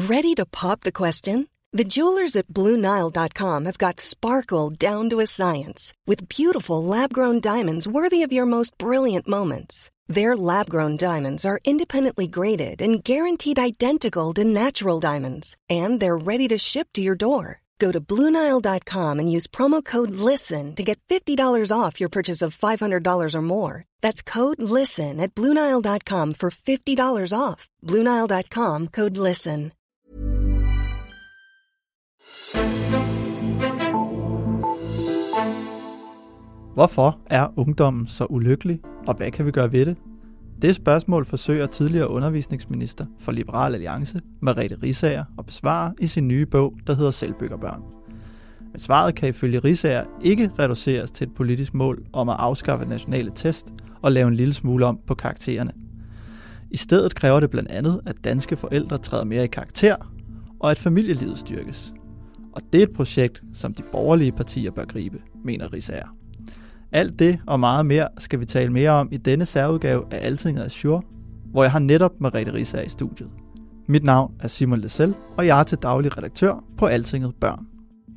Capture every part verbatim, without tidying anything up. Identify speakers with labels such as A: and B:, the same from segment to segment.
A: Ready to pop the question? The jewelers at Blue Nile dot com have got sparkle down to a science with beautiful lab-grown diamonds worthy of your most brilliant moments. Their lab-grown diamonds are independently graded and guaranteed identical to natural diamonds, and they're ready to ship to your door. Go to Blue Nile dot com and use promo code LISTEN to get fifty dollars off your purchase of five hundred dollars or more. That's code LISTEN at Blue Nile dot com for fifty dollars off. Blue Nile dot com, code LISTEN.
B: Hvorfor er ungdommen så ulykkelig, og hvad kan vi gøre ved det? Det spørgsmål forsøger tidligere undervisningsminister for Liberal Alliance, Merete Riisager, at besvare i sin nye bog, der hedder Selvbyggerbørn. Men svaret kan ifølge Riisager ikke reduceres til et politisk mål om at afskaffe nationale test og lave en lille smule om på karaktererne. I stedet kræver det blandt andet, at danske forældre træder mere i karakter, og at familielivet styrkes. Og det er et projekt, som de borgerlige partier bør gribe, mener Riisager. Alt det og meget mere skal vi tale mere om i denne særudgave af Altinget Azure, hvor jeg har netop Merete Riisager i studiet. Mit navn er Simon Lessel, og jeg er til daglig redaktør på Altinget Børn.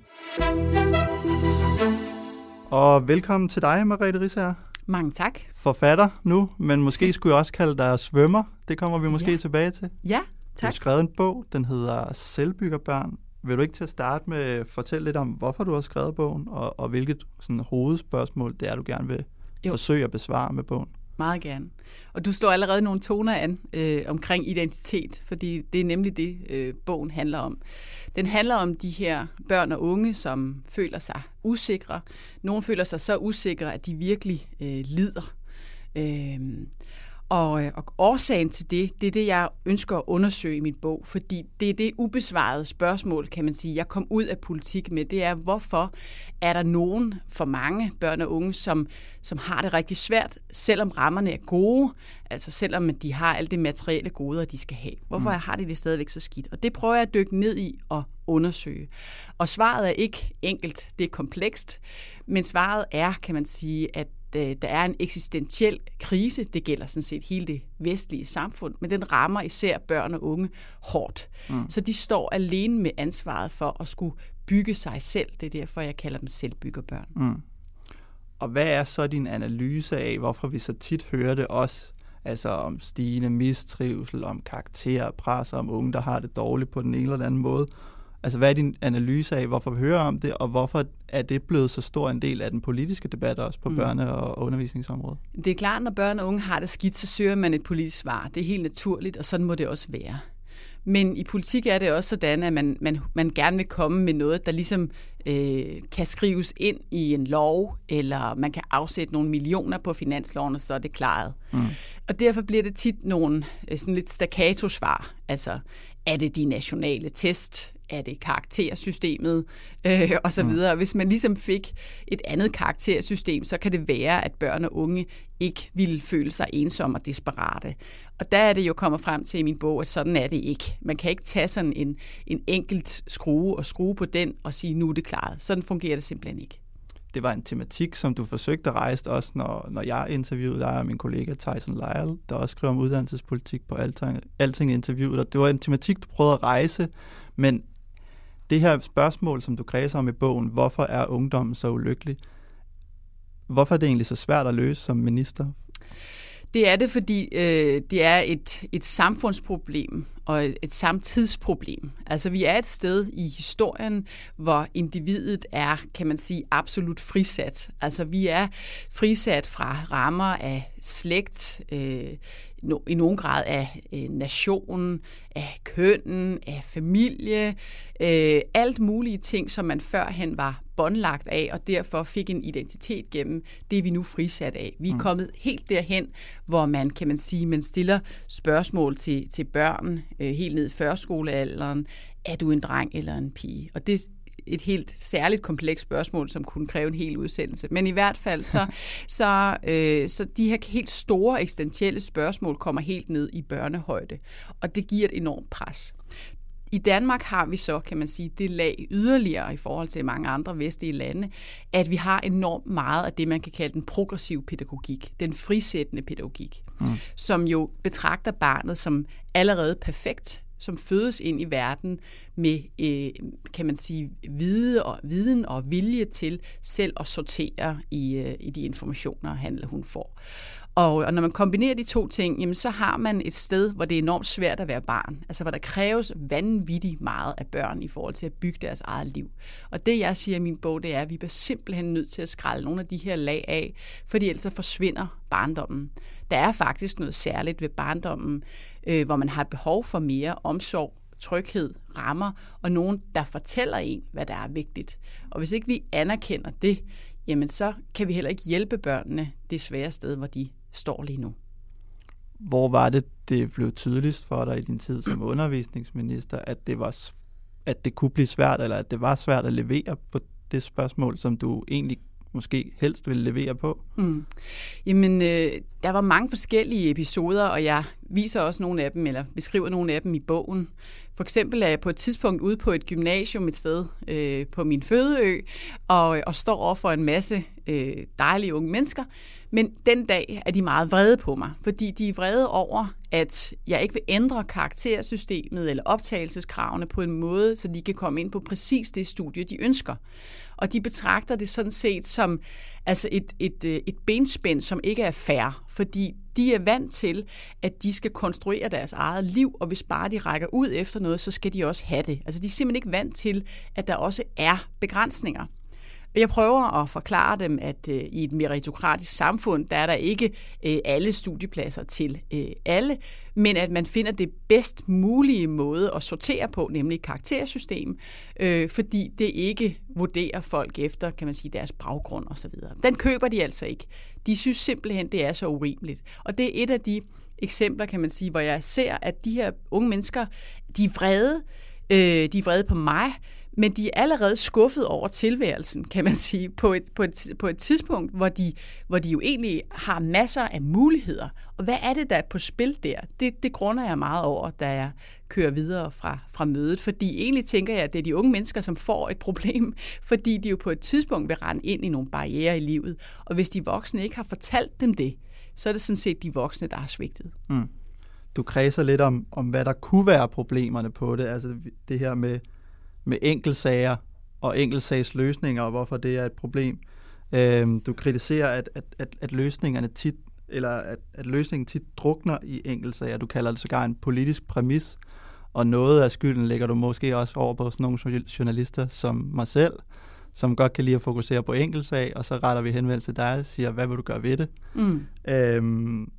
B: Og velkommen til dig, Merete Riisager.
C: Mange tak.
B: Forfatter nu, men måske skulle jeg også kalde dig svømmer. Det kommer vi måske
C: ja.
B: tilbage til.
C: Ja, tak.
B: Du har skrevet en bog, den hedder Selvbyggerbørn. Vil du ikke til at starte med at fortælle lidt om, hvorfor du har skrevet bogen, og, og hvilket sådan, hovedspørgsmål det er, du gerne vil jo. forsøge at besvare med bogen?
C: Meget gerne. Og du slår allerede nogle toner an øh, omkring identitet, fordi det er nemlig det, øh, bogen handler om. Den handler om de her børn og unge, som føler sig usikre. Nogle føler sig så usikre, at de virkelig øh, lider. Øh, Og, og årsagen til det, det er det, jeg ønsker at undersøge i min bog, fordi det er det ubesvarede spørgsmål, kan man sige, jeg kom ud af politik med. Det er, hvorfor er der nogen, for mange børn og unge, som, som har det rigtig svært, selvom rammerne er gode, altså selvom de har alle det materielle goder, de skal have. Hvorfor mm. har de det stadigvæk så skidt? Og det prøver jeg at dykke ned i og undersøge. Og svaret er ikke enkelt, det er komplekst, men svaret er, kan man sige, at der er en eksistentiel krise, det gælder sådan set hele det vestlige samfund, men den rammer især børn og unge hårdt. Mm. Så de står alene med ansvaret for at skulle bygge sig selv. Det er derfor, jeg kalder dem selvbyggerbørn.
B: Mm. Og hvad er så din analyse af, hvorfor vi så tit hører det også, altså om stigende mistrivsel, om karakterpres, om unge, der har det dårligt på den ene eller anden måde? Altså, hvad er din analyse af, hvorfor vi hører om det, og hvorfor er det blevet så stor en del af den politiske debat også på mm. børne- og undervisningsområdet?
C: Det er klart, når børn og unge har det skidt, så søger man et politisk svar. Det er helt naturligt, og sådan må det også være. Men i politik er det også sådan, at man, man, man gerne vil komme med noget, der ligesom øh, kan skrives ind i en lov, eller man kan afsætte nogle millioner på finansloven, og så er det klaret. Mm. Og derfor bliver det tit nogle sådan lidt staccato-svar. Altså, er det de nationale test? Er det karaktersystemet, øh, og så videre. Hvis man ligesom fik et andet karaktersystem, så kan det være, at børn og unge ikke ville føle sig ensomme og desperate. Og der er det jo kommet frem til i min bog, at sådan er det ikke. Man kan ikke tage sådan en, en enkelt skrue og skrue på den og sige, nu er det klaret. Sådan fungerer det simpelthen ikke.
B: Det var en tematik, som du forsøgte at rejse også, når, når jeg interviewede dig og min kollega Tyson Lyle, der også skrev om uddannelsespolitik på Alting, Alting interviewet. Og det var en tematik, du prøvede at rejse, men det her spørgsmål, som du kredser om i bogen, hvorfor er ungdommen så ulykkelig? Hvorfor er det egentlig så svært at løse som minister?
C: Det er det, fordi øh, det er et, et samfundsproblem og et, et samtidsproblem. Altså vi er et sted i historien, hvor individet er, kan man sige, absolut frisat. Altså vi er frisat fra rammer af slægt, øh, no, i nogen grad af øh, nationen, af kønnen, af familie, øh, alt mulige ting, som man førhen var båndlagt af, og derfor fik en identitet gennem det, er vi nu frisat af. Vi er mm. kommet helt derhen, hvor man, kan man sige, man stiller spørgsmål til, til børn, øh, helt ned i førskolealderen, er du en dreng eller en pige? Og det er et helt særligt komplekst spørgsmål, som kunne kræve en hel udsendelse. Men i hvert fald, så, så, øh, så de her helt store eksistentielle spørgsmål kommer helt ned i børnehøjde, og det giver et enormt pres. I Danmark har vi så, kan man sige, det lag yderligere i forhold til mange andre vestlige lande, at vi har enormt meget af det, man kan kalde den progressive pædagogik, den frisættende pædagogik, mm. som jo betragter barnet som allerede perfekt, som fødes ind i verden med, øh, kan man sige, viden og, viden og vilje til selv at sortere i, øh, i de informationer, han eller hun får. Og, og når man kombinerer de to ting, jamen, så har man et sted, hvor det er enormt svært at være barn. Altså hvor der kræves vanvittigt meget af børn i forhold til at bygge deres eget liv. Og det jeg siger i min bog, det er, at vi bliver simpelthen nødt til at skrælle nogle af de her lag af, fordi ellers så forsvinder barndommen. Der er faktisk noget særligt ved barndommen, øh, hvor man har behov for mere omsorg, tryghed, rammer og nogen, der fortæller en, hvad der er vigtigt. Og hvis ikke vi anerkender det, jamen så kan vi heller ikke hjælpe børnene det svære sted, hvor de står lige nu.
B: Hvor var det, det blev tydeligst for dig i din tid som undervisningsminister, at det var, at det kunne blive svært, eller at det var svært at levere på det spørgsmål, som du egentlig måske helst ville levere på?
C: Mm. Jamen, øh, der var mange forskellige episoder, og jeg viser også nogle af dem, eller beskriver nogle af dem i bogen. For eksempel er jeg på et tidspunkt ude på et gymnasium et sted øh, på min fødeø, og, og står over for en masse øh, dejlige unge mennesker. Men den dag er de meget vrede på mig, fordi de er vrede over, at jeg ikke vil ændre karaktersystemet eller optagelseskravene på en måde, så de kan komme ind på præcis det studie, de ønsker. Og de betragter det sådan set som altså et, et, et benspænd, som ikke er fair, fordi de er vant til, at de skal konstruere deres eget liv, og hvis bare de rækker ud efter noget, så skal de også have det. Altså de er simpelthen ikke vant til, at der også er begrænsninger. Jeg prøver at forklare dem, at øh, i et meritokratisk samfund, der er der ikke øh, alle studiepladser til øh, alle, men at man finder det bedst mulige måde at sortere på, nemlig karaktersystem, øh, fordi det ikke vurderer folk efter, kan man sige, deres baggrund osv. Den køber de altså ikke. De synes simpelthen, det er så urimeligt. Og det er et af de eksempler, kan man sige, hvor jeg ser, at de her unge mennesker, de er vrede, øh, de er vrede på mig, men de er allerede skuffet over tilværelsen, kan man sige, på et, på et, på et tidspunkt, hvor de, hvor de jo egentlig har masser af muligheder. Og hvad er det, der er på spil der? Det, det grunder jeg meget over, da jeg kører videre fra, fra mødet. Fordi egentlig tænker jeg, at det er de unge mennesker, som får et problem, fordi de jo på et tidspunkt vil rende ind i nogle barrierer i livet. Og hvis de voksne ikke har fortalt dem det, så er det sådan set de voksne, der har svigtet.
B: Mm. Du kredser lidt om, om, hvad der kunne være problemerne på det. Altså det her med med enkeltsager og enkeltsagsløsninger, og hvorfor det er et problem. Øhm, du kritiserer, at, at, at, at løsningerne tit, eller at, at løsningen tit drukner i enkeltsager. Du kalder det sågar en politisk præmis, og noget af skylden lægger du måske også over på sådan nogle journalister som mig selv, som godt kan lide at fokusere på enkeltsag, og så retter vi henvendelse til dig og siger, hvad vil du gøre ved det? Mm. Øhm,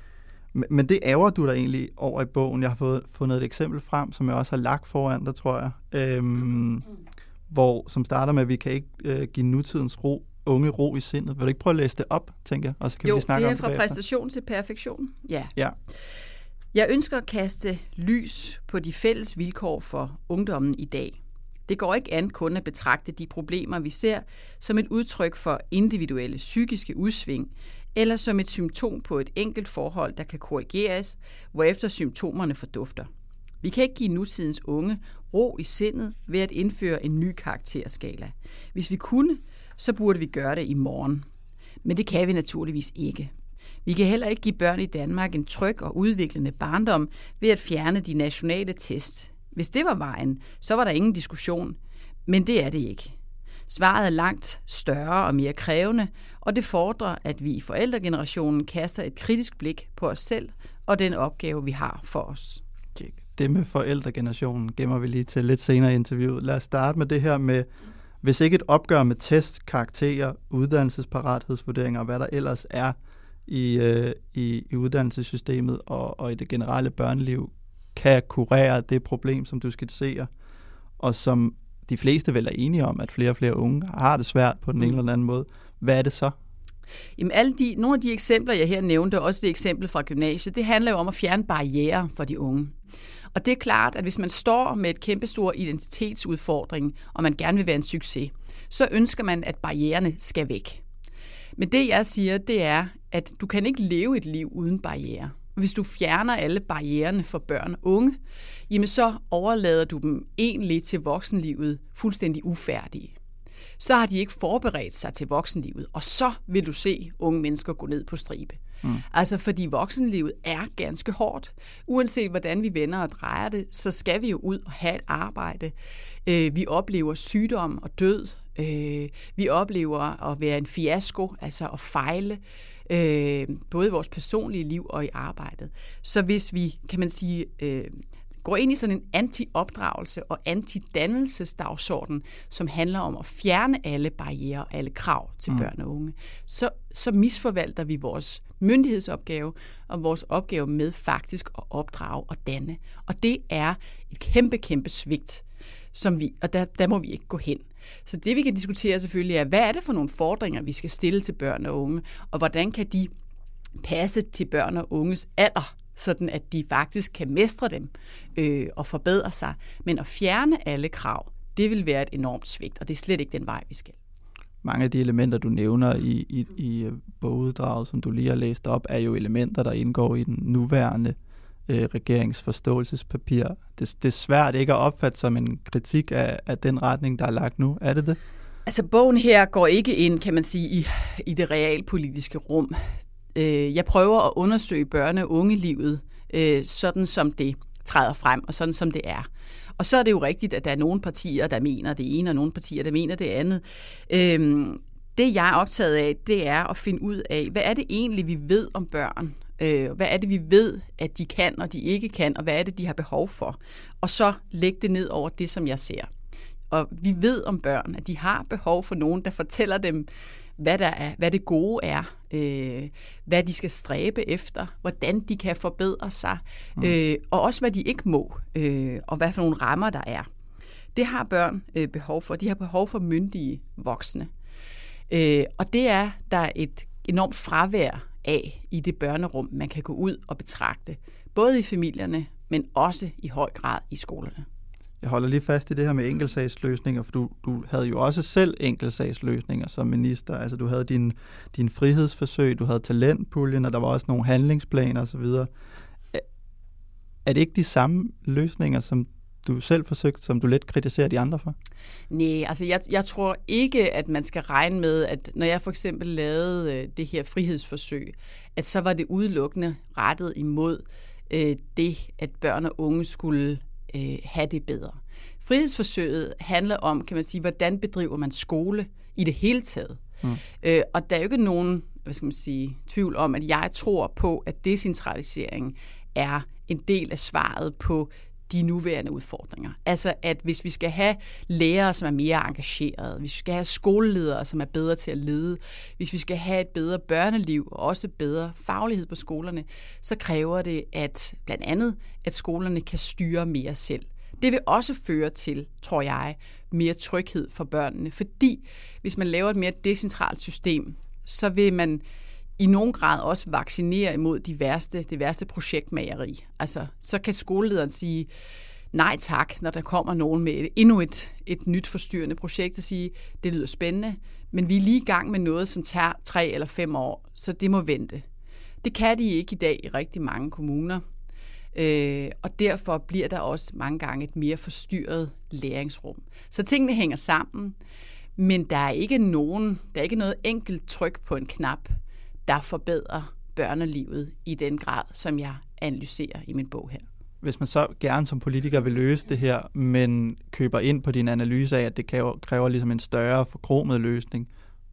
B: Men det ærger du dig egentlig over i bogen. Jeg har fået, fundet et eksempel frem, som jeg også har lagt foran dig, tror jeg. Øhm, mm. hvor, som starter med, at vi kan ikke øh, give nutidens ro, unge ro i sindet. Vil du ikke prøve at læse det op, tænker jeg? Og så kan
C: jo,
B: vi snakke
C: det er
B: om det
C: fra præstation til perfektion. Ja.
B: ja.
C: Jeg ønsker at kaste lys på de fælles vilkår for ungdommen i dag. Det går ikke an kun at betragte de problemer, vi ser, som et udtryk for individuelle psykiske udsving, eller som et symptom på et enkelt forhold, der kan korrigeres, hvorefter symptomerne fordufter. Vi kan ikke give nutidens unge ro i sindet ved at indføre en ny karakterskala. Hvis vi kunne, så burde vi gøre det i morgen. Men det kan vi naturligvis ikke. Vi kan heller ikke give børn i Danmark en tryg og udviklende barndom ved at fjerne de nationale test. Hvis det var vejen, så var der ingen diskussion, men det er det ikke. Svaret er langt større og mere krævende, og det fordrer, at vi i forældregenerationen kaster et kritisk blik på os selv og den opgave, vi har for os.
B: Det med forældregenerationen gemmer vi lige til lidt senere i interviewet. Lad os starte med det her med, hvis ikke et opgør med test, karakterer, uddannelsesparathedsvurderinger og hvad der ellers er i, øh, i, i uddannelsessystemet og, og i det generelle børneliv, kan kurere det problem, som du skitserer, og som de fleste vel er enige om, at flere og flere unge har det svært på den ene eller anden måde. Hvad er det så?
C: Jamen, alle de, nogle af de eksempler, jeg her nævnte, også det eksempel fra gymnasiet, det handler jo om at fjerne barrierer for de unge. Og det er klart, at hvis man står med et kæmpestor identitetsudfordring, og man gerne vil være en succes, så ønsker man, at barriererne skal væk. Men det, jeg siger, det er, at du kan ikke leve et liv uden barrierer. Hvis du fjerner alle barriererne for børn og unge, jamen så overlader du dem egentlig til voksenlivet fuldstændig ufærdige. Så har de ikke forberedt sig til voksenlivet, og så vil du se unge mennesker gå ned på stribe. Mm. Altså fordi voksenlivet er ganske hårdt. Uanset hvordan vi vender og drejer det, så skal vi jo ud og have et arbejde. Øh, vi oplever sygdom og død. Øh, vi oplever at være en fiasko, altså at fejle. Øh, både i vores personlige liv og i arbejdet. Så hvis vi, kan man sige, øh, går ind i sådan en anti-opdragelse og anti-dannelsesdagsorden, som handler om at fjerne alle barrierer og alle krav til mm. børn og unge, så, så misforvalter vi vores myndighedsopgave og vores opgave med faktisk at opdrage og danne. Og det er et kæmpe, kæmpe svigt, som vi, og der, der må vi ikke gå hen. Så det, vi kan diskutere selvfølgelig, er, hvad er det for nogle fordringer, vi skal stille til børn og unge, og hvordan kan de passe til børn og unges alder, sådan at de faktisk kan mestre dem øh, og forbedre sig. Men at fjerne alle krav, det vil være et enormt svigt, og det er slet ikke den vej, vi skal.
B: Mange af de elementer, du nævner i, i, i boguddraget, som du lige har læst op, er jo elementer, der indgår i den nuværende øh, regeringsforståelsespapir. Det, det er svært ikke at opfatte som en kritik af, af den retning, der er lagt nu. Er det det?
C: Altså, bogen her går ikke ind, kan man sige, i, i det realpolitiske rum. Jeg prøver at undersøge børne- og ungelivet, øh, sådan som det træder frem, og sådan som det er. Og så er det jo rigtigt, at der er nogle partier, der mener det ene, og nogle partier, der mener det andet. Øhm, det, jeg er optaget af, det er at finde ud af, hvad er det egentlig, vi ved om børn? Øh, hvad er det, vi ved, at de kan, og de ikke kan, og hvad er det, de har behov for? Og så lægge det ned over det, som jeg ser. Og vi ved om børn, at de har behov for nogen, der fortæller dem, hvad der er, hvad det gode er, øh, hvad de skal stræbe efter, hvordan de kan forbedre sig, mm. øh, og også hvad de ikke må, øh, og hvad for nogle rammer der er. Det har børn øh, behov for. De har behov for myndige voksne. Øh, og det er der et enormt fravær af i det børnerum, man kan gå ud og betragte, både i familierne, men også i høj grad i skolerne.
B: Jeg holder lige fast i det her med enkeltsagsløsninger, for du, du havde jo også selv enkeltsagsløsninger som minister. Altså du havde din, din frihedsforsøg, du havde talentpuljen, og der var også nogle handlingsplaner osv. Er det ikke de samme løsninger, som du selv forsøgte, som du lidt kritiserer de andre for?
C: Nej, altså jeg, jeg tror ikke, at man skal regne med, at når jeg for eksempel lavede øh, det her frihedsforsøg, at så var det udelukkende rettet imod øh, det, at børn og unge skulle øh, have det bedre. Frihedsforsøget handler om, kan man sige, hvordan bedriver man skole i det hele taget. Mm. Øh, og der er jo ikke nogen, hvad skal man sige, tvivl om, at jeg tror på, at decentralisering er en del af svaret på de nuværende udfordringer. Altså, at hvis vi skal have lærere, som er mere engagerede, hvis vi skal have skoleledere, som er bedre til at lede, hvis vi skal have et bedre børneliv og også bedre faglighed på skolerne, så kræver det, at blandt andet, at skolerne kan styre mere selv. Det vil også føre til, tror jeg, mere tryghed for børnene, fordi hvis man laver et mere decentralt system, så vil man i nogen grad også vaccinere imod de værste, det værste projektmageri. Altså, så kan skolelederen sige nej tak, når der kommer nogen med et, endnu et, et nyt forstyrrende projekt, og sige, det lyder spændende, men vi er lige i gang med noget, som tager tre eller fem år, så det må vente. Det kan de ikke i dag i rigtig mange kommuner, øh, og derfor bliver der også mange gange et mere forstyrret læringsrum. Så tingene hænger sammen, men der er ikke nogen, der er ikke noget enkelt tryk på en knap, der forbedrer børnelivet i den grad, som jeg analyserer i min bog her.
B: Hvis man så gerne som politiker vil løse det her, men køber ind på din analyse af, at det kræver, kræver ligesom en større forkromet løsning,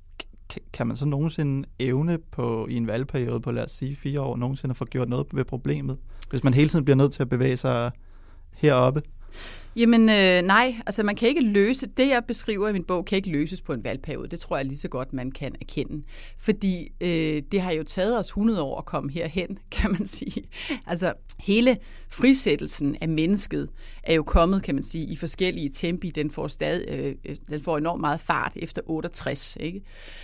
B: kan man så nogensinde evne på i en valgperiode på, lad os sige, fire år, nogensinde få gjort noget ved problemet, hvis man hele tiden bliver nødt til at bevæge sig heroppe?
C: Jamen øh, nej, altså man kan ikke løse, det jeg beskriver i min bog, kan ikke løses på en valgperiode. Det tror jeg lige så godt, man kan erkende. Fordi øh, det har jo taget os hundrede år at komme herhen, kan man sige. Altså hele frisættelsen af mennesket er jo kommet, kan man sige, i forskellige tempi. Den får, stadig, øh, den får enormt meget fart efter otteogtres, ikke?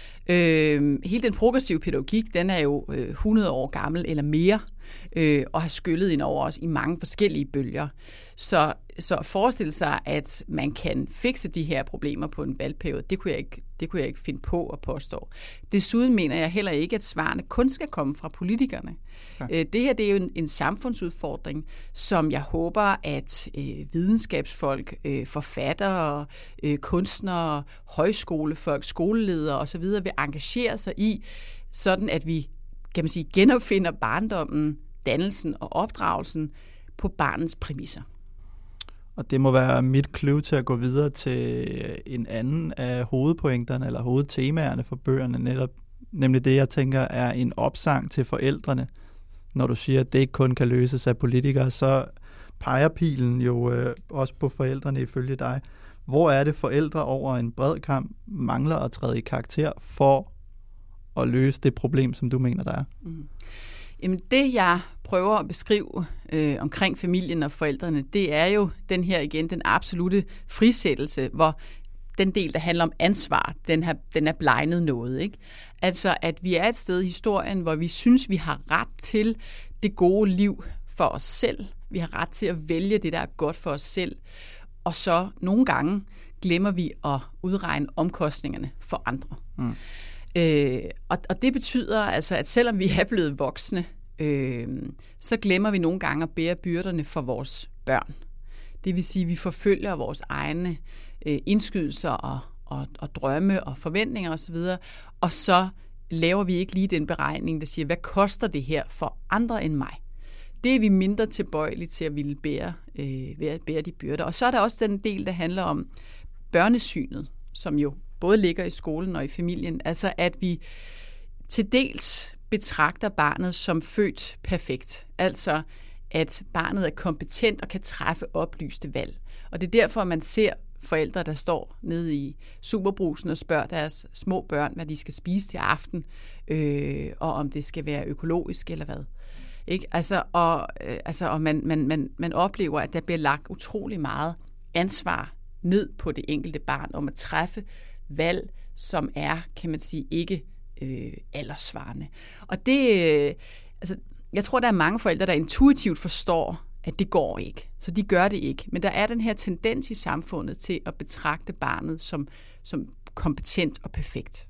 C: Øh, hele den progressive pædagogik, den er jo øh, hundrede år gammel eller mere, øh, og har skyllet ind over os i mange forskellige bølger. Så, så at forestille sig, at man kan fikse de her problemer på en valgperiode, det kunne jeg ikke, det kunne jeg ikke finde på at påstå. Desuden mener jeg heller ikke, at svarene kun skal komme fra politikerne. Ja. Øh, det her det er jo en, en samfundsudfordring, som jeg håber, at øh, videnskabsfolk, øh, forfattere, øh, kunstnere, højskolefolk, skoleledere osv. vil engagere sig i, sådan at vi kan man sige, genopfinder barndommen, dannelsen og opdragelsen på barnets præmisser.
B: Og det må være mit clue til at gå videre til en anden af hovedpointerne eller hovedtemaerne for bøgerne, netop, nemlig det, jeg tænker er en opsang til forældrene. Når du siger, at det ikke kun kan løses af politikere, så peger pilen jo øh, også på forældrene ifølge dig. Hvor er det forældre over en bred kamp mangler at træde i karakter for at løse det problem, som du mener, der er?
C: Mm. Jamen det, jeg prøver at beskrive øh, omkring familien og forældrene, det er jo den her igen, den absolute frisættelse, hvor den del, der handler om ansvar, den, har, den er blegnet noget. Ikke? Altså, at vi er et sted i historien, hvor vi synes, vi har ret til det gode liv for os selv. Vi har ret til at vælge det, der er godt for os selv. Og så nogle gange glemmer vi at udregne omkostningerne for andre. Mm. Øh, og, og det betyder altså, at selvom vi er blevet voksne, øh, så glemmer vi nogle gange at bære byrderne for vores børn. Det vil sige, at vi forfølger vores egne øh, indskydelser og, og, og drømme og forventninger osv., og så laver vi ikke lige den beregning, der siger, hvad koster det her for andre end mig? Det er vi mindre tilbøjelige til at ville bære, øh, bære de byrder. Og så er der også den del, der handler om børnesynet, som jo både ligger i skolen og i familien. Altså at vi til dels betragter barnet som født perfekt. Altså at barnet er kompetent og kan træffe oplyste valg. Og det er derfor, man ser forældre, der står nede i Superbrusen og spørger deres små børn, hvad de skal spise til aften, øh, og om det skal være økologisk eller hvad. Ikke? Altså, og, øh, altså, og man, man, man, man oplever, at der bliver lagt utrolig meget ansvar ned på det enkelte barn om at træffe valg, som er, kan man sige, ikke øh, alderssvarende. Og det, øh, altså, jeg tror, der er mange forældre, der intuitivt forstår, at det går ikke. Så de gør det ikke. Men der er den her tendens i samfundet til at betragte barnet som, som kompetent og perfekt.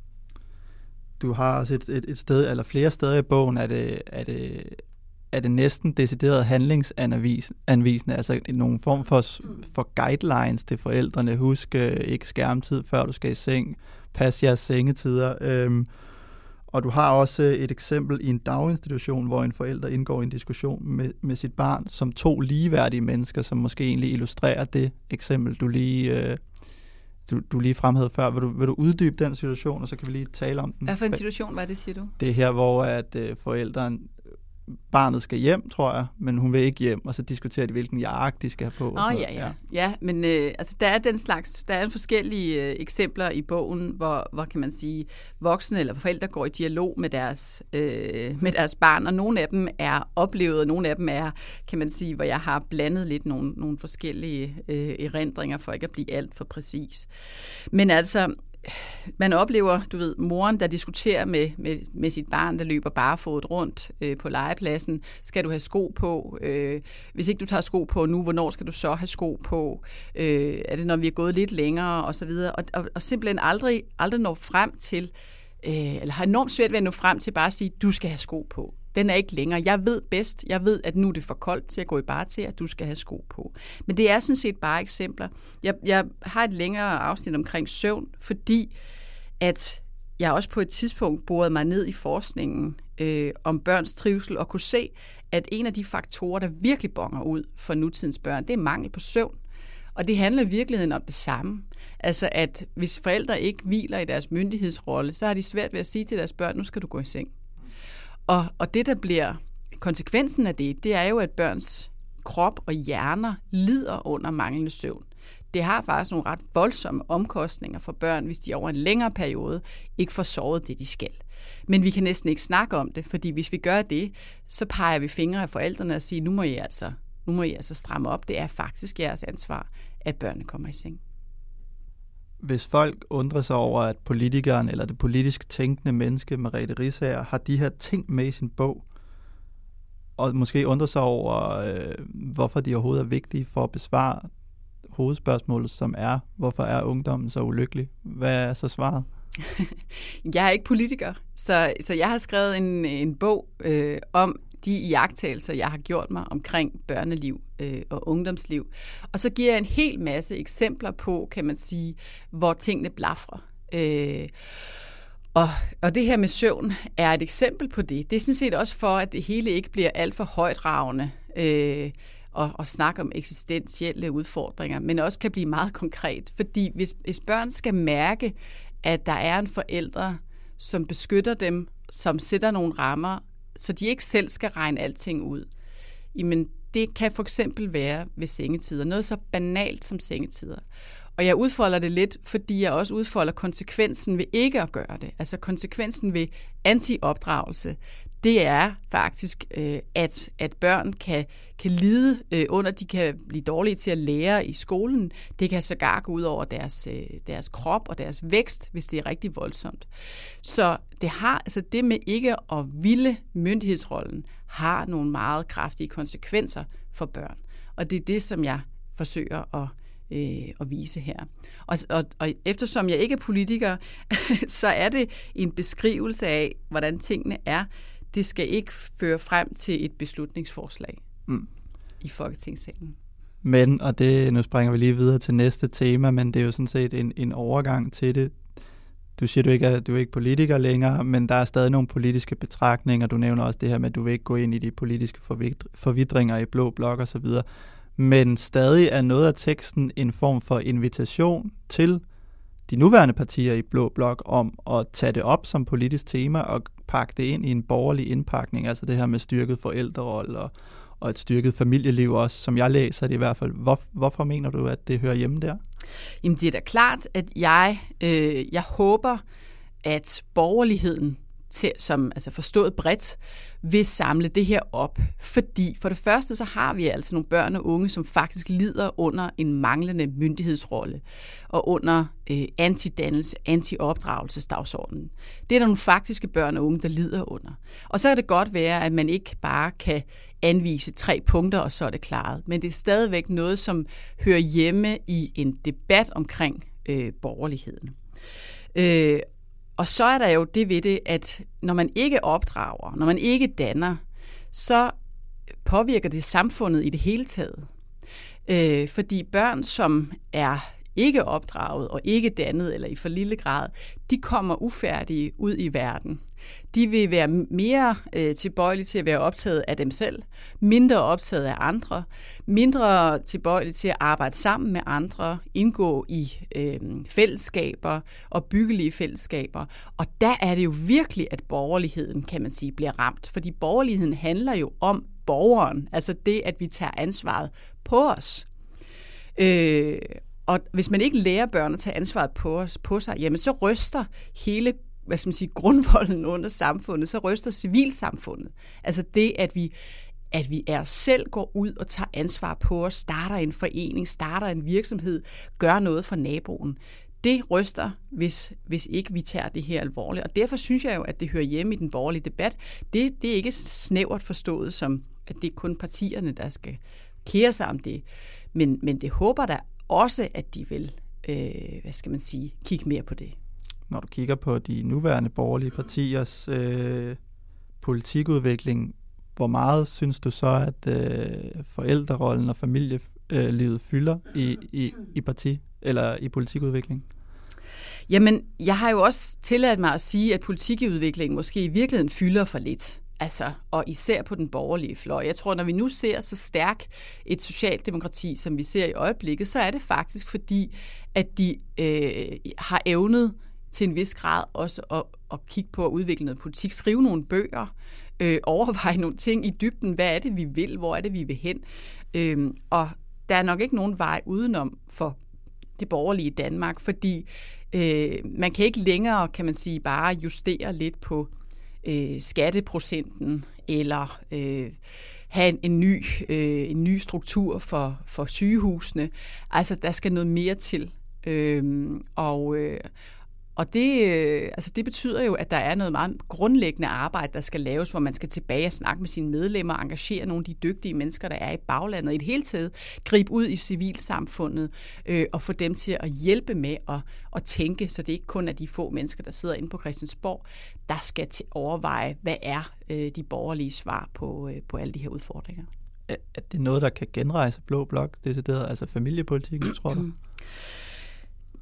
B: Du har også et, et, et sted, eller flere steder i bogen, er det, er det, er det næsten decideret handlingsanvisende, altså nogle form for, for guidelines til forældrene. Husk ikke skærmtid, før du skal i seng. Pas jeres sengetider. Øhm, og du har også et eksempel i en daginstitution, hvor en forælder indgår i en diskussion med, med sit barn, som to ligeværdige mennesker, som måske egentlig illustrerer det eksempel, du lige... Øh, Du, du lige fremhævede før. Vil du, vil du uddybe den situation, og så kan vi lige tale om den?
C: Hvad for en situation var det, siger du?
B: Det er her, hvor at, øh, forældren, barnet skal hjem, tror jeg, men hun vil ikke hjem, og så diskuterer de, hvilken jakke de skal have på.
C: Åh, oh, ja, ja. Ja, men øh, altså, der er den slags, der er forskellige øh, eksempler i bogen, hvor, hvor kan man sige, voksne eller forældre går i dialog med deres, øh, med deres barn, og nogle af dem er oplevet, og nogle af dem er, kan man sige, hvor jeg har blandet lidt nogle, nogle forskellige øh, erindringer, for ikke at blive alt for præcis. Men altså, man oplever, du ved, moren, der diskuterer med, med, med sit barn, der løber barefodet rundt øh, på legepladsen. Skal du have sko på? Øh, hvis ikke du tager sko på nu, hvornår skal du så have sko på? Øh, er det, når vi er gået lidt længere? Og så videre. Og, og, og simpelthen aldrig, aldrig når frem til, øh, eller har enormt svært ved at nå frem til bare at sige, du skal have sko på. Den er ikke længere. Jeg ved bedst. Jeg ved, at nu er det for koldt til at gå i bar til, at du skal have sko på. Men det er sådan set bare eksempler. Jeg, jeg har et længere afsnit omkring søvn, fordi at jeg også på et tidspunkt borede mig ned i forskningen øh, om børns trivsel og kunne se, at en af de faktorer, der virkelig bonger ud for nutidens børn, det er mangel på søvn. Og det handler i virkeligheden om det samme. Altså at hvis forældre ikke hviler i deres myndighedsrolle, så har de svært ved at sige til deres børn, nu skal du gå i seng. Og, og det, der bliver konsekvensen af det, det er jo, at børns krop og hjerner lider under manglende søvn. Det har faktisk nogle ret voldsomme omkostninger for børn, hvis de over en længere periode ikke får sovet det, de skal. Men vi kan næsten ikke snakke om det, fordi hvis vi gør det, så peger vi fingre af forældrene og siger, nu må I altså, nu må I altså stramme op. Det er faktisk jeres ansvar, at børnene kommer i seng.
B: Hvis folk undrer sig over, at politikeren eller det politisk tænkende menneske, Merete Riisager, har de her ting med i sin bog, og måske undrer sig over, øh, hvorfor de overhovedet er vigtige for at besvare hovedspørgsmålet, som er, hvorfor er ungdommen så ulykkelig? Hvad er så svaret?
C: Jeg er ikke politiker, så, så jeg har skrevet en, en bog øh, om de iagttagelser, jeg har gjort mig omkring børneliv øh, og ungdomsliv. Og så giver jeg en hel masse eksempler på, kan man sige, hvor tingene blafrer. Øh, Og, og det her med søvn er et eksempel på det. Det er sådan set også for, at det hele ikke bliver alt for højtravende øh, og, og snakke om eksistentielle udfordringer, men også kan blive meget konkret. Fordi hvis, hvis børn skal mærke, at der er en forælder, som beskytter dem, som sætter nogle rammer, så de ikke selv skal regne alting ud, jamen det kan for eksempel være ved sengetider. Noget så banalt som sengetider. Og jeg udfolder det lidt, fordi jeg også udfolder konsekvensen ved ikke at gøre det. Altså konsekvensen ved anti-opdragelse, det er faktisk, øh, at, at børn kan, kan lide øh, under, de kan blive dårlige til at lære i skolen. Det kan sågar gå ud over deres, øh, deres krop og deres vækst, hvis det er rigtig voldsomt. Så det har, altså det med ikke at ville myndighedsrollen, har nogle meget kraftige konsekvenser for børn. Og det er det, som jeg forsøger at Øh, at vise her. Og, og, og eftersom jeg ikke er politiker, så er det en beskrivelse af, hvordan tingene er. Det skal ikke føre frem til et beslutningsforslag mm. i Folketingssalen.
B: Men, og det, nu springer vi lige videre til næste tema, men det er jo sådan set en, en overgang til det. Du siger, du ikke er, du er ikke politiker længere, men der er stadig nogle politiske betragtninger. Du nævner også det her med, at du vil ikke gå ind i de politiske forvidringer i blå blok og så videre. Men stadig er noget af teksten en form for invitation til de nuværende partier i blå blok om at tage det op som politisk tema og pakke det ind i en borgerlig indpakning, altså det her med styrket forældrerolle og, og et styrket familieliv også, som jeg læser det i hvert fald. Hvor, hvorfor mener du, at det hører hjemme der?
C: Jamen det er da klart, at jeg, øh, jeg håber, at borgerligheden, til, som altså forstået bredt, vil samle det her op. Fordi for det første, så har vi altså nogle børn og unge, som faktisk lider under en manglende myndighedsrolle og under øh, antidannelse, antiopdragelsesdagsordenen. Det er der nogle faktiske børn og unge, der lider under. Og så kan det godt være, at man ikke bare kan anvise tre punkter, og så er det klaret. Men det er stadigvæk noget, som hører hjemme i en debat omkring øh, borgerligheden. Øh, Og så er der jo det ved det, at når man ikke opdrager, når man ikke danner, så påvirker det samfundet i det hele taget. Øh, fordi børn, som er ikke opdraget og ikke dannet eller i for lille grad, de kommer ufærdige ud i verden. De vil være mere øh, tilbøjelige til at være optaget af dem selv, mindre optaget af andre, mindre tilbøjelige til at arbejde sammen med andre, indgå i øh, fællesskaber og byggelige fællesskaber. Og der er det jo virkelig, at borgerligheden, kan man sige, bliver ramt. Fordi borgerligheden handler jo om borgeren, altså det, at vi tager ansvaret på os. Øh, og hvis man ikke lærer børn at tage ansvaret på, os, på sig, jamen så ryster hele hvad skal man sige, grundvolden under samfundet, så ryster civilsamfundet. Altså det, at vi, at vi er selv går ud og tager ansvar på os, starter en forening, starter en virksomhed, gør noget for naboen. Det ryster, hvis, hvis ikke vi tager det her alvorligt. Og derfor synes jeg jo, at det hører hjemme i den borgerlige debat. Det, det er ikke snævert forstået som, at det er kun partierne, der skal kære sig om det. Men, men det håber der også, at de vil, øh, hvad skal man sige, kigge mere på det.
B: Når du kigger på de nuværende borgerlige partiers øh, politikudvikling, hvor meget synes du så, at øh, forældrerollen og familielivet fylder i, i, i parti eller i politikudvikling?
C: Jamen, jeg har jo også tilladt mig at sige, at politikudviklingen måske i virkeligheden fylder for lidt. Altså, og især på den borgerlige fløj. Jeg tror, når vi nu ser så stærk et socialdemokrati, som vi ser i øjeblikket, så er det faktisk fordi, at de øh, har evnet til en vis grad også at, at kigge på at udvikle noget politik, skrive nogle bøger, øh, overveje nogle ting i dybden. Hvad er det, vi vil? Hvor er det, vi vil hen? Øh, og der er nok ikke nogen vej udenom for det borgerlige Danmark, fordi øh, man kan ikke længere, kan man sige, bare justere lidt på øh, skatteprocenten eller øh, have en, en, ny, øh, en ny struktur for, for sygehusene. Altså, der skal noget mere til. Øh, og øh, Og det, altså det betyder jo, at der er noget meget grundlæggende arbejde, der skal laves, hvor man skal tilbage og snakke med sine medlemmer, engagere nogle af de dygtige mennesker, der er i baglandet, og i det hele taget gribe ud i civilsamfundet øh, og få dem til at hjælpe med at, at tænke, så det ikke kun er de få mennesker, der sidder inde på Christiansborg, der skal til overveje, hvad er øh, de borgerlige svar på, øh, på alle de her udfordringer.
B: Er det noget, der kan genrejse blå blok, decideret, altså familiepolitikken, tror du?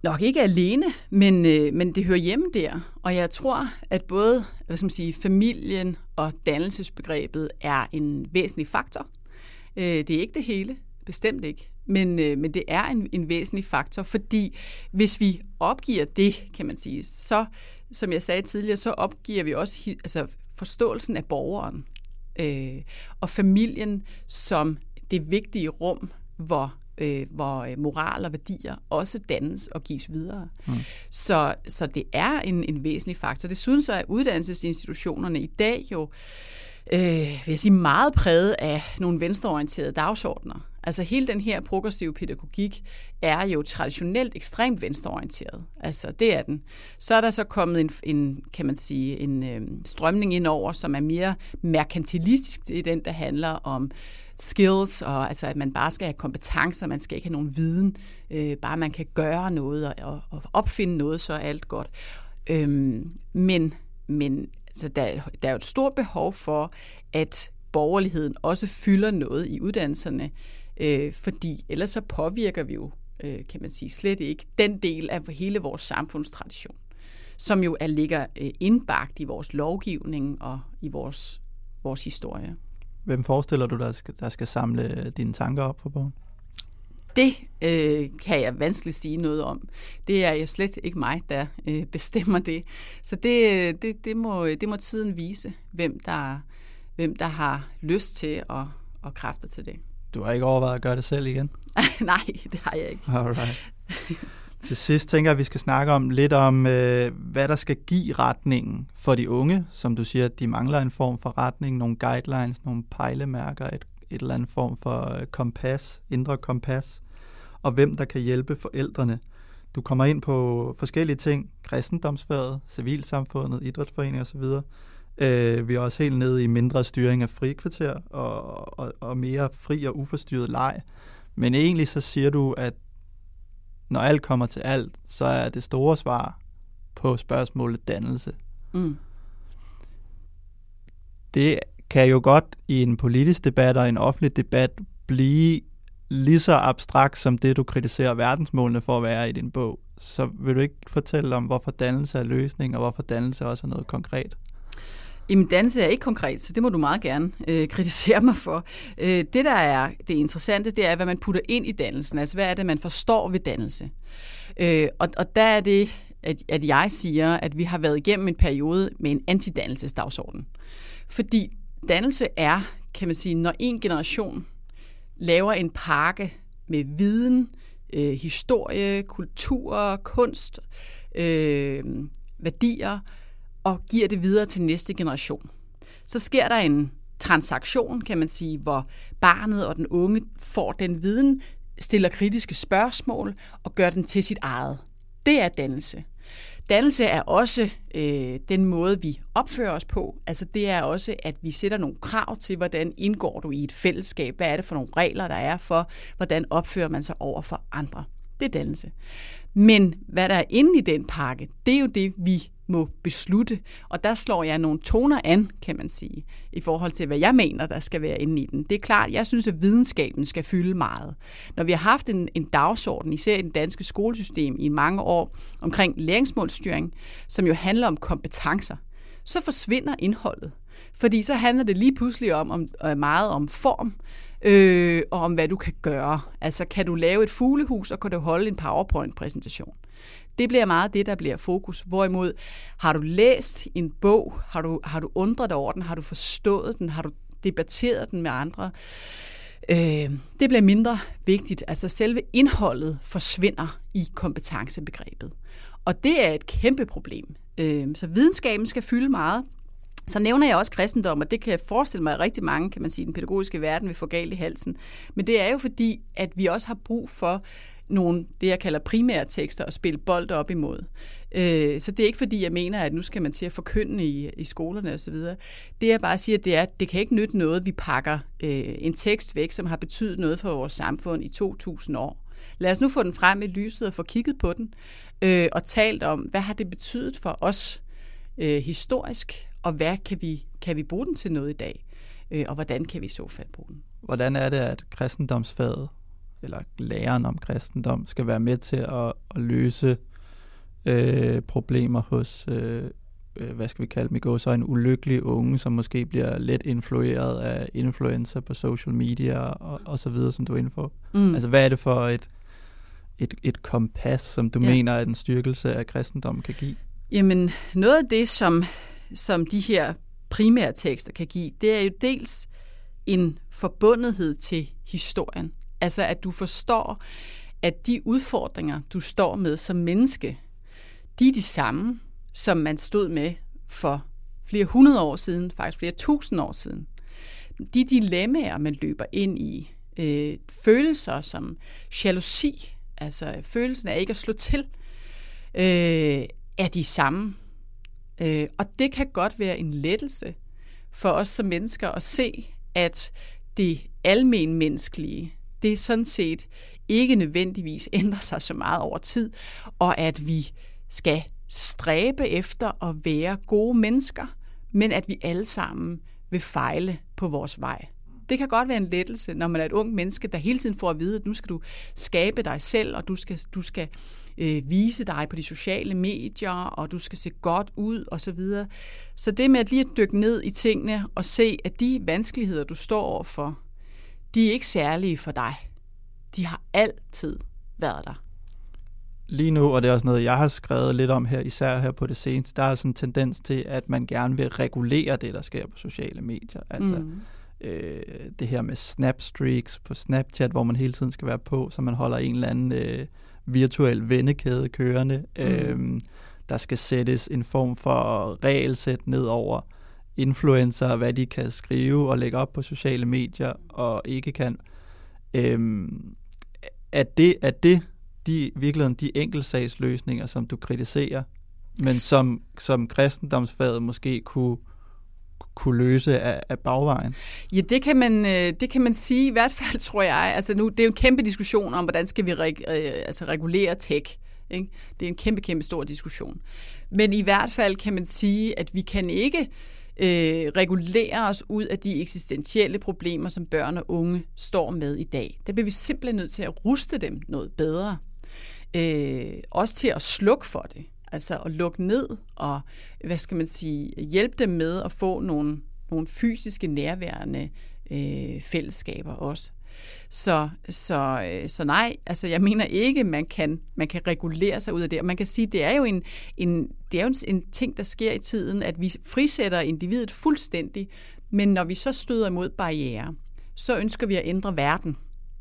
C: Nok ikke alene, men, øh, men det hører hjemme der. Og jeg tror, at både hvad skal man sige, familien og dannelsesbegrebet er en væsentlig faktor. Øh, det er ikke det hele, bestemt ikke. Men, øh, men det er en, en væsentlig faktor, fordi hvis vi opgiver det, kan man sige, så, som jeg sagde tidligere, så opgiver vi også altså, forståelsen af borgeren øh, og familien som det vigtige rum, hvor Øh, hvor moral og værdier også dannes og gives videre. Mm. Så, så det er en, en væsentlig faktor. Desuden så er uddannelsesinstitutionerne i dag jo, øh, vil jeg sige, meget præget af nogle venstreorienterede dagsordner. Altså hele den her progressive pædagogik er jo traditionelt ekstremt venstreorienteret. Altså det er den. Så er der så kommet en, en kan man sige, en øh, strømning ind over, som er mere merkantilistisk. Det er den, der handler om skills, og altså, at man bare skal have kompetencer, man skal ikke have nogen viden, øh, bare man kan gøre noget og, og opfinde noget, så er alt godt. Øhm, men men altså, der, der er jo et stort behov for, at borgerligheden også fylder noget i uddannelserne, øh, fordi ellers så påvirker vi jo, øh, kan man sige, slet ikke den del af hele vores samfundstradition, som jo er, ligger øh, indbagt i vores lovgivning og i vores, vores historie.
B: Hvem forestiller du, der skal, der skal samle dine tanker op på bogen?
C: Det øh, kan jeg vanskeligt sige noget om. Det er jo slet ikke mig, der øh, bestemmer det. Så det, det, det, må, det må tiden vise, hvem der, hvem der har lyst til at, og kræfter til det.
B: Du har ikke overvejet at gøre det selv igen?
C: Nej, det har jeg ikke.
B: Alright. Til sidst tænker jeg, at vi skal snakke om lidt om, øh, hvad der skal give retningen for de unge. Som du siger, de mangler en form for retning, nogle guidelines, nogle pejlemærker, et, et eller andet form for kompas, indre kompas, og hvem der kan hjælpe forældrene. Du kommer ind på forskellige ting, kristendomsfaget, civilsamfundet, idrætsforeninger osv. Øh, vi er også helt nede i mindre styring af frikvarter og, og, og mere fri og uforstyrret leg. Men egentlig så siger du, at når alt kommer til alt, så er det store svar på spørgsmålet dannelse. Mm. Det kan jo godt i en politisk debat og en offentlig debat blive lige så abstrakt som det, du kritiserer verdensmålene for at være i din bog. Så vil du ikke fortælle om, hvorfor dannelse er løsning, og hvorfor dannelse også er noget konkret?
C: Jamen, dannelse er ikke konkret, så det må du meget gerne øh, kritisere mig for. Øh, det, der er det interessante, det er, hvad man putter ind i dannelsen. Altså, hvad er det, man forstår ved dannelse? Øh, og, og der er det, at, at jeg siger, at vi har været igennem en periode med en antidannelsesdagsorden. Fordi dannelse er, kan man sige, når en generation laver en pakke med viden, øh, historie, kultur, kunst, øh, værdier, og giver det videre til næste generation. Så sker der en transaktion, kan man sige, hvor barnet og den unge får den viden, stiller kritiske spørgsmål og gør den til sit eget. Det er dannelse. Dannelse er også øh, den måde, vi opfører os på. Altså det er også, at vi sætter nogle krav til, hvordan indgår du i et fællesskab. Hvad er det for nogle regler, der er for, hvordan opfører man sig over for andre. Det er dannelse. Men hvad der er inde i den pakke, det er jo det, vi må beslutte. Og der slår jeg nogle toner an, kan man sige, i forhold til, hvad jeg mener, der skal være inde i den. Det er klart, jeg synes, at videnskaben skal fylde meget. Når vi har haft en, en dagsorden, især i det danske skolesystem i mange år, omkring læringsmålsstyring, som jo handler om kompetencer, så forsvinder indholdet. Fordi så handler det lige pludselig om, om meget om form, øh, og om hvad du kan gøre. Altså kan du lave et fuglehus, og kan du holde en PowerPoint-præsentation. Det bliver meget det, der bliver fokus. Hvorimod, har du læst en bog, har du, har du undret dig over den, har du forstået den, har du debatteret den med andre, øh, det bliver mindre vigtigt. Altså selve indholdet forsvinder i kompetencebegrebet. Og det er et kæmpe problem. Øh, så videnskaben skal fylde meget. Så nævner jeg også kristendom, og det kan jeg forestille mig, at rigtig mange, kan man sige, den pædagogiske verden vil få galt i halsen. Men det er jo fordi, at vi også har brug for nogle, det jeg kalder primære tekster, at spille bold op imod. Øh, så det er ikke fordi, jeg mener, at nu skal man til at forkynde i, i skolerne osv. Det jeg bare siger, det er, at det kan ikke nytte noget, vi pakker øh, en tekst væk, som har betydet noget for vores samfund i to tusind år. Lad os nu få den frem i lyset og få kigget på den, øh, og talt om, hvad har det betydet for os øh, historisk, og hvad kan vi, kan vi bruge den til noget i dag, øh, og hvordan kan vi i så fald bruge den.
B: Hvordan er det, at kristendomsfaget eller læren om kristendom, skal være med til at, at løse øh, problemer hos, øh, hvad skal vi kalde dem i går, så en ulykkelig unge, som måske bliver let influeret af influencer på social media og, og så videre, som du er inde for. Mm. Altså, hvad er det for et, et, et kompas, som du ja. mener, at en styrkelse af kristendom kan give?
C: Jamen, noget af det, som, som de her primære tekster kan give, det er jo dels en forbundethed til historien. Altså, at du forstår, at de udfordringer, du står med som menneske, de er de samme, som man stod med for flere hundrede år siden, faktisk flere tusind år siden. De dilemmaer, man løber ind i, øh, følelser som jalousi, altså følelsen af ikke at slå til, øh, er de samme. Øh, og det kan godt være en lettelse for os som mennesker at se, at det almenmenneskelige, det sådan set ikke nødvendigvis ændrer sig så meget over tid, og at vi skal stræbe efter at være gode mennesker, men at vi alle sammen vil fejle på vores vej. Det kan godt være en lettelse, når man er et ung menneske, der hele tiden får at vide, at nu skal du skabe dig selv, og du skal, du skal øh, vise dig på de sociale medier, og du skal se godt ud, og så videre. Så det med at lige at dykke ned i tingene og se, at de vanskeligheder, du står overfor, de er ikke særlige for dig. De har altid været der.
B: Lige nu, og det er også noget, jeg har skrevet lidt om her, især her på det seneste, der er sådan en tendens til, at man gerne vil regulere det, der sker på sociale medier. Altså mm. øh, det her med snapstreaks på Snapchat, hvor man hele tiden skal være på, så man holder en eller anden øh, virtuel vennekæde kørende. Mm. Øh, der skal sættes en form for regelsæt ned over influencer, hvad de kan skrive og lægge op på sociale medier og ikke kan. Øh, er det, er det de virkeligheden de enkeltsagsløsninger, som du kritiserer, men som, som kristendomsfaget måske kunne, kunne løse af, af bagvejen?
C: Ja, det kan man det kan man sige i hvert fald, tror jeg. Altså nu, det er jo en kæmpe diskussion om, hvordan skal vi reg, øh, altså regulere tech. Ikke? Det er en kæmpe, kæmpe stor diskussion. Men i hvert fald kan man sige, at vi kan ikke øh, regulere os ud af de eksistentielle problemer, som børn og unge står med i dag. Der bliver vi simpelthen nødt til at ruste dem noget bedre. Øh, også til at slukke for det. Altså at lukke ned og, hvad skal man sige, hjælpe dem med at få nogle, nogle fysiske nærværende øh, fællesskaber også. Så, så, så nej, altså jeg mener ikke, man kan, man kan regulere sig ud af det. Og man kan sige, det er jo en, en, det er jo en ting, der sker i tiden, at vi frisætter individet fuldstændig, men når vi så støder imod barrierer, så ønsker vi at ændre verden.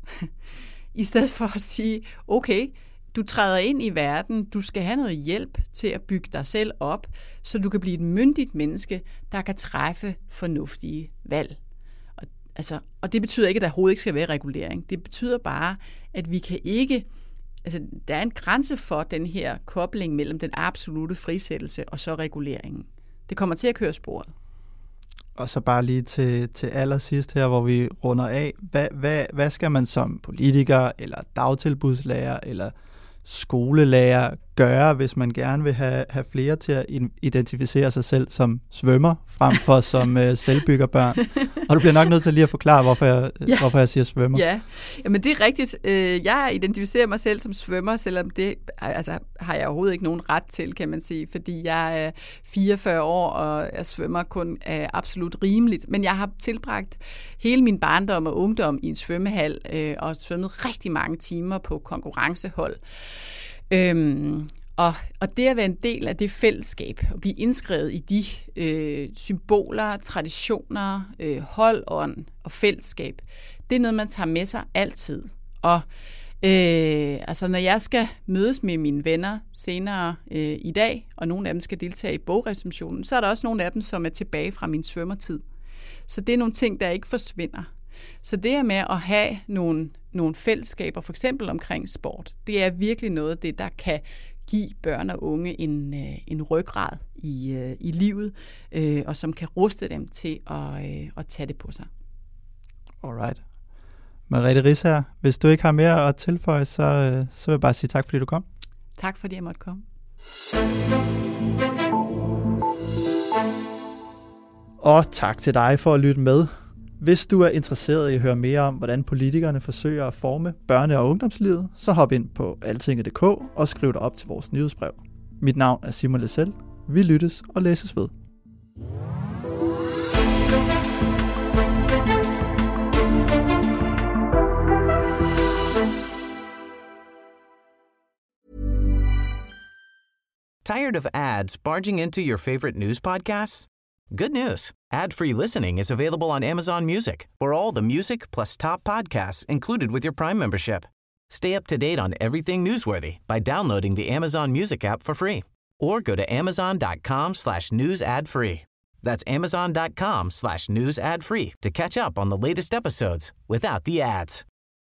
C: I stedet for at sige, okay, du træder ind i verden, du skal have noget hjælp til at bygge dig selv op, så du kan blive et myndigt menneske, der kan træffe fornuftige valg. Og, altså, og det betyder ikke, at der overhovedet ikke skal være regulering. Det betyder bare, at vi kan ikke... Altså, der er en grænse for den her kobling mellem den absolute frisættelse og så reguleringen. Det kommer til at køre sporet.
B: Og så bare lige til, til allersidst her, hvor vi runder af. Hvad, hvad, hvad skal man som politiker, eller dagtilbudslærer, eller skolelærer gøre, hvis man gerne vil have, have flere til at identificere sig selv som svømmer, frem for som uh, selvbyggerbørn? Og du bliver nok nødt til lige at forklare, hvorfor jeg, ja. hvorfor jeg siger svømmer.
C: Ja, jamen det er rigtigt. Jeg identificerer mig selv som svømmer, selvom det altså, har jeg overhovedet ikke nogen ret til, kan man sige, fordi jeg er fireogfyrre år, og jeg svømmer kun absolut rimeligt. Men jeg har tilbragt hele min barndom og ungdom i en svømmehal, og svømmet rigtig mange timer på konkurrencehold. Øhm, og, og det at være en del af det fællesskab, og blive indskrevet i de øh, symboler, traditioner, øh, holdånd og fællesskab, det er noget, man tager med sig altid. Og øh, altså, når jeg skal mødes med mine venner senere øh, i dag, og nogle af dem skal deltage i bogreceptionen, så er der også nogle af dem, som er tilbage fra min svømmertid. Så det er nogle ting, der ikke forsvinder. Så det her med at have nogle, nogle fællesskaber, for eksempel omkring sport, det er virkelig noget af det, der kan give børn og unge en, en ryggrad i, i livet, øh, og som kan ruste dem til at, øh, at tage det på sig.
B: Alright. Merete Riisager, hvis du ikke har mere at tilføje, så, så vil jeg bare sige tak, fordi du kom.
C: Tak, fordi jeg måtte komme.
B: Og tak til dig for at lytte med. Hvis du er interesseret i at høre mere om, hvordan politikerne forsøger at forme børne- og ungdomslivet, så hop ind på altinget punktum d k og skriv dig op til vores nyhedsbrev. Mit navn er Simon Lessel. Vi lyttes og læses ved.
D: Tired of ads barging into your favorite news podcasts? Good news. Ad-free listening is available on Amazon Music for all the music plus top podcasts included with your Prime membership. Stay up to date on everything newsworthy by downloading the Amazon Music app for free or go to amazon.com slash news ad free. That's amazon.com slash news ad free to catch up on the latest episodes without the ads.